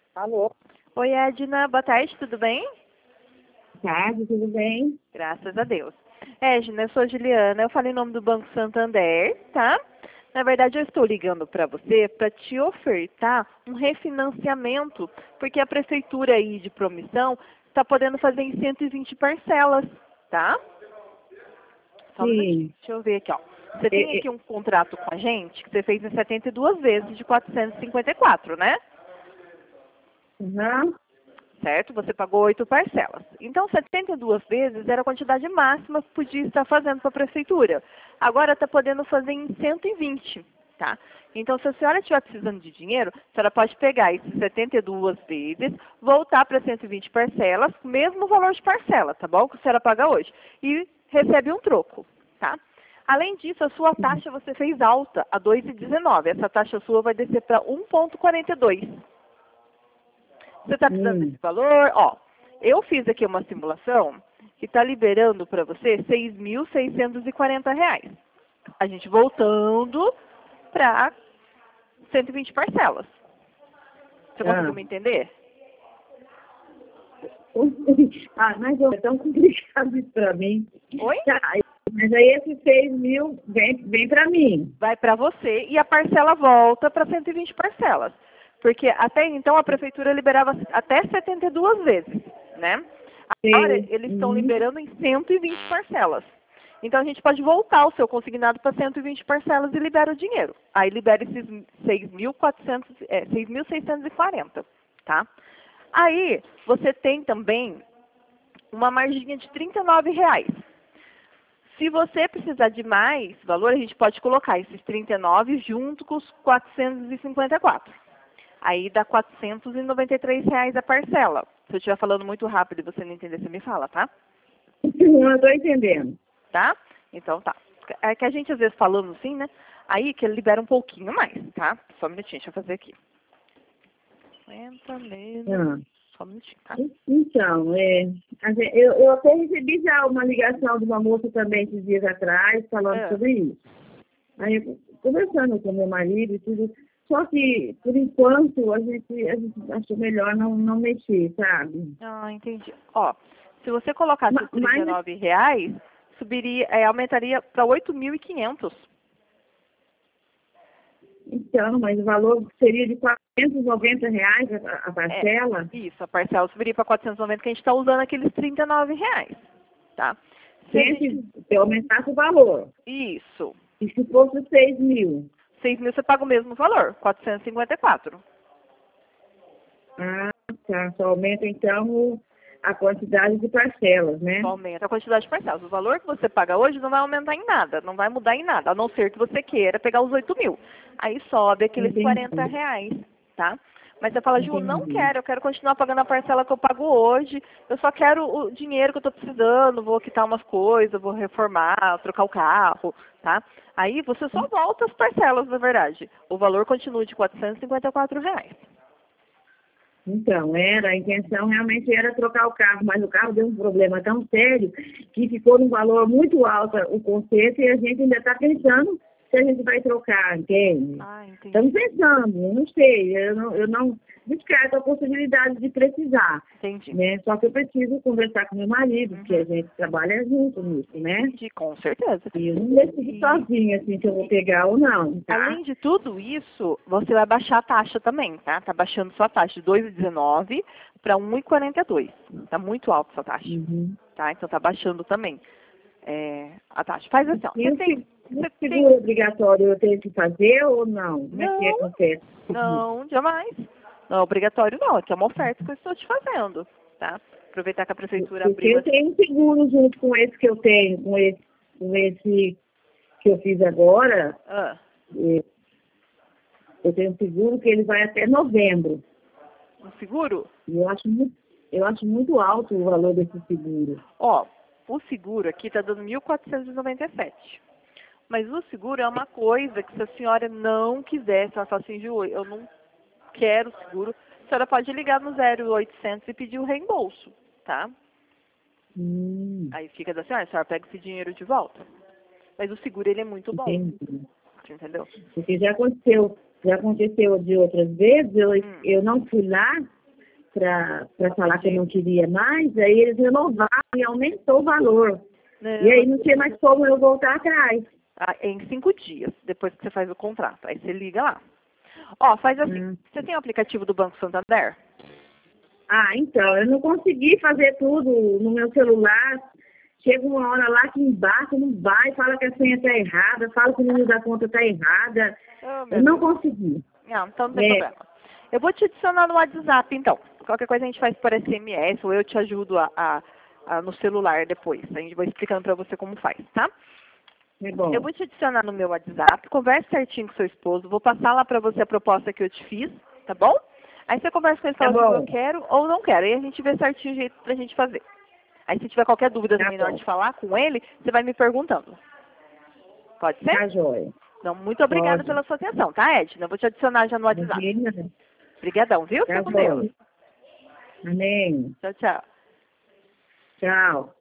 Alô? Oi, Edna. Boa tarde, tudo bem? Tarde, tudo bem? Graças a Deus. Edna, eu sou a Juliana, eu falei em nome do Banco Santander, tá? Na verdade, eu estou ligando para você para te ofertar um refinanciamento, porque a prefeitura aí de Promissão está podendo fazer em 120 parcelas, tá? Só um minutinho, Sim. deixa eu ver aqui, ó. Você É, tem aqui um contrato com a gente que você fez em 72 vezes de 454, né? aham, Certo? Você pagou 8 parcelas. Então, 72 vezes era a quantidade máxima que podia estar fazendo para a prefeitura. Agora está podendo fazer em 120, tá? Então, se a senhora estiver precisando de dinheiro, a senhora pode pegar esses 72 vezes, voltar para 120 parcelas, mesmo valor de parcela, tá bom? Que a senhora paga hoje. E recebe um troco, tá? Além disso, a sua taxa você fez alta, a 2,19. Essa taxa sua vai descer para 1,42. Você está precisando desse hum. valor? Ó, eu fiz aqui uma simulação que está liberando para você R$ 6.640. A gente voltando para 120 parcelas. Você conseguiu Ah. me entender? Mas é tão complicado isso para mim. Oi? Tá, mas aí esses 6.000 vem para mim. Vai para você e a parcela volta para 120 parcelas. Porque até então a prefeitura liberava até 72 vezes, né? Agora Sei. eles estão liberando em 120 parcelas. Então a gente pode voltar o seu consignado para 120 parcelas e libera o dinheiro. Aí libera esses 6.640, tá? Aí você tem também uma marginha de R$ 39. Se você precisar de mais valor, a gente pode colocar esses 39 junto com os 454. Aí dá R$ 493 a parcela. Se eu estiver falando muito rápido e você não entender, você me fala, tá? Não estou entendendo. Tá? Então tá. É que a gente às vezes falando assim, né? Aí que ele libera um pouquinho mais, tá? Só um minutinho, deixa eu fazer aqui. 50 menos. Ah. Só um minutinho, tá? Então, eu até recebi já uma ligação de uma moça também esses dias atrás, falando É. sobre isso. Aí, eu, conversando com meu marido e tudo, só que, por enquanto, a gente achou melhor não mexer, sabe? Ah, entendi. Ó, se você colocasse os Mas, R$ 39, subiria, aumentaria para 8.500. então, mas o valor seria de R$ 490 a parcela? Isso, a parcela subiria para 490, que a gente está usando aqueles R$ 39, tá? Se a gente... Se aumentasse o valor. Isso. E se fosse 6.000? 6.000 você paga o mesmo valor, 454. Ah, tá. Só aumenta, então, a quantidade de parcelas, né? Só aumenta a quantidade de parcelas. O valor que você paga hoje não vai aumentar em nada, não vai mudar em nada, a não ser que você queira pegar os 8.000. Aí sobe aqueles Entendi, R$ 40, tá? Mas você fala, Ju, não entendi. quero, eu quero continuar pagando a parcela que eu pago hoje, eu só quero o dinheiro que eu estou precisando, vou quitar umas coisas, vou reformar, trocar o carro, tá? Aí você só volta as parcelas, na verdade. O valor continua de R$ 454. Então, a intenção realmente era trocar o carro, mas o carro deu um problema tão sério que ficou num valor muito alto o conserto e a gente ainda está pensando se a gente vai trocar, entende? Ah, entendi. Estamos pensando, eu não sei, eu não descarto a possibilidade de precisar, Entendi. né? Só que eu preciso conversar com meu marido, porque a gente trabalha junto nisso, né? Entendi, com certeza. E eu não decido sozinha, assim, se eu vou pegar ou não, tá? Além de tudo isso, você vai baixar a taxa também, tá? Tá baixando sua taxa de 2,19 para 1,42. Tá muito alta essa taxa, Uhum. tá? Então tá baixando também a taxa. Faz assim, ó. E Você o tem... Você seguro tem... obrigatório eu tenho que fazer ou não? Como é que Não, acontece? não, jamais. Não é obrigatório não, aqui é uma oferta que eu estou te fazendo, tá? Aproveitar que a prefeitura Porque abriu eu essa... tenho um seguro junto com esse que eu tenho, com esse que eu fiz agora. Ah, Eu tenho um seguro que ele vai até novembro. um seguro? E eu acho muito alto o valor desse seguro. Ó, o seguro aqui tá dando 1.497. Mas o seguro é uma coisa que se a senhora não quiser, se ela fala assim, Ju, eu não quero seguro, a senhora pode ligar no 0800 e pedir o reembolso, tá? Aí fica da senhora, a senhora pega esse dinheiro de volta. Mas o seguro, ele é muito bom, Entendi. entendeu? Porque já aconteceu de outras vezes, eu não fui lá para falar que eu não queria mais, aí eles renovaram e aumentou o valor. E aí não tinha mais como eu voltar atrás. Em 5 dias, depois que você faz o contrato. Aí você liga lá. Ó, faz assim. Você tem o aplicativo do Banco Santander? Então, eu não consegui fazer tudo no meu celular. Chega uma hora lá que embarca, não vai, fala que a senha está errada, fala que o número da conta está errada. Eu não consegui. Não, então não tem problema. Eu vou te adicionar no WhatsApp, então. Qualquer coisa a gente faz por SMS ou eu te ajudo no celular depois. A gente vai explicando para você como faz, tá? É bom. Eu vou te adicionar no meu WhatsApp, converse certinho com seu esposo, vou passar lá para você a proposta que eu te fiz, tá bom? Aí você conversa com ele e fala se eu quero ou não quero. Aí a gente vê certinho o jeito pra gente fazer. Aí se tiver qualquer dúvida também na hora de falar com ele, você vai me perguntando. Pode ser? Tá joia. Então, muito obrigada pela sua atenção, tá, Edna? Eu vou te adicionar já no WhatsApp. Obrigadão, viu? Fica com Deus. Amém. Tchau, tchau. Tchau.